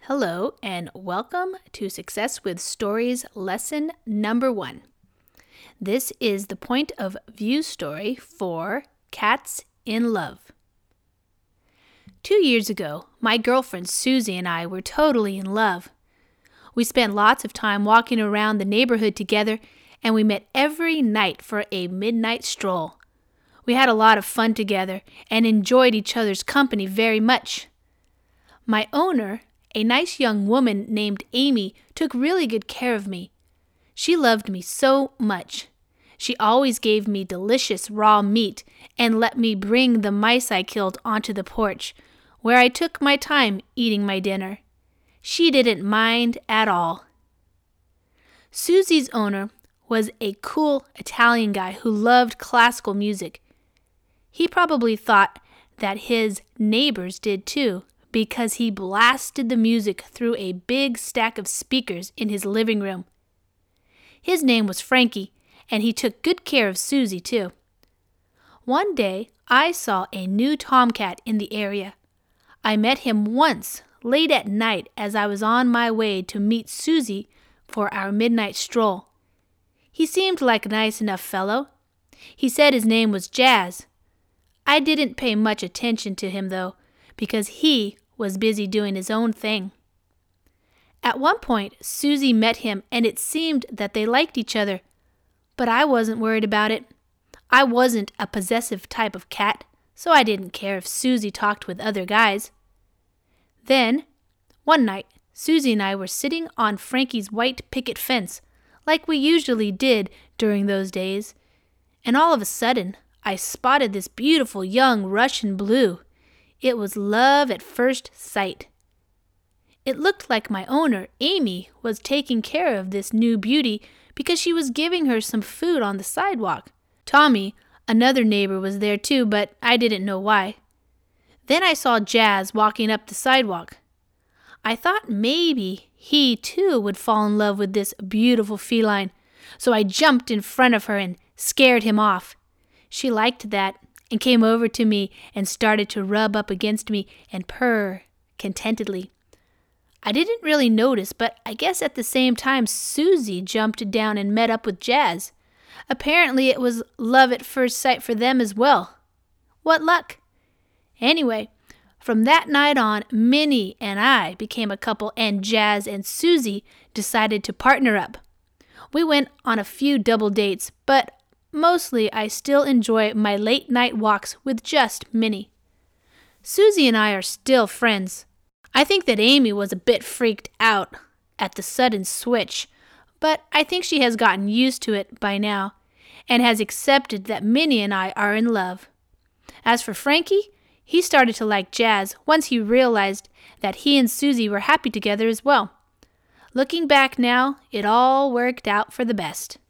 Hello, and welcome to Success with Stories lesson number 1. This is the point of view story for Cats in Love. 2 years ago, my girlfriend Susie and I were totally in love. We spent lots of time walking around the neighborhood together, and we met every night for a midnight stroll. We had a lot of fun together and enjoyed each other's company very much. My owner, a nice young woman named Amy, took really good care of me. She loved me so much. She always gave me delicious raw meat and let me bring the mice I killed onto the porch, where I took my time eating my dinner. She didn't mind at all. Susie's owner was a cool Italian guy who loved classical music. He probably thought that his neighbors did too, because he blasted the music through a big stack of speakers in his living room. His name was Frankie, and he took good care of Susie too. One day, I saw a new tomcat in the area. I met him once late at night as I was on my way to meet Susie for our midnight stroll. He seemed like a nice enough fellow. He said his name was Jazz. I didn't pay much attention to him though, because he was busy doing his own thing. At one point, Susie met him and it seemed that they liked each other, but I wasn't worried about it. I wasn't a possessive type of cat, so I didn't care if Susie talked with other guys. Then, one night, Susie and I were sitting on Frankie's white picket fence, like we usually did during those days, and all of a sudden, I spotted this beautiful young Russian blue. It was love at first sight. It looked like my owner, Amy, was taking care of this new beauty because she was giving her some food on the sidewalk. Tommy, another neighbor, was there too, but I didn't know why. Then I saw Jazz walking up the sidewalk. I thought maybe he too would fall in love with this beautiful feline, so I jumped in front of her and scared him off. She liked that and came over to me and started to rub up against me and purr contentedly. I didn't really notice, but I guess at the same time Susie jumped down and met up with Jazz. Apparently it was love at first sight for them as well. What luck! Anyway, from that night on, Minnie and I became a couple, and Jazz and Susie decided to partner up. We went on a few double dates, but mostly, I still enjoy my late-night walks with just Minnie. Susie and I are still friends. I think that Amy was a bit freaked out at the sudden switch, but I think she has gotten used to it by now and has accepted that Minnie and I are in love. As for Frankie, he started to like Jazz once he realized that he and Susie were happy together as well. Looking back now, it all worked out for the best.